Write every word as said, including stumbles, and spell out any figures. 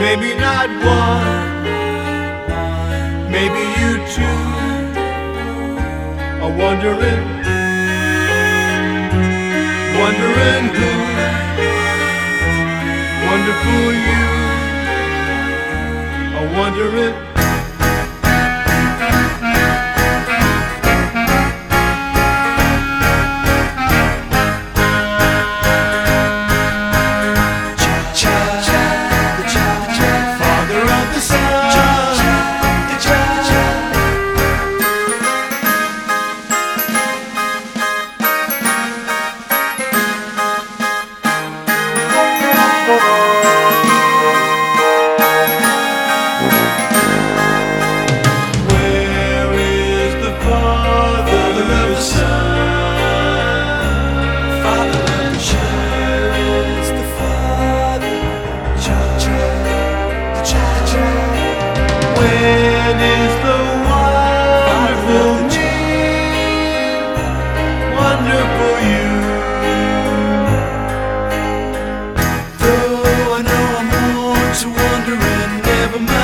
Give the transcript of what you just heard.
maybe not one, maybe you two are wondering, wondering who, wonderful you are wondering. When is the wonderful me, wonderful you? Though I know I'm on to wondering, never mind.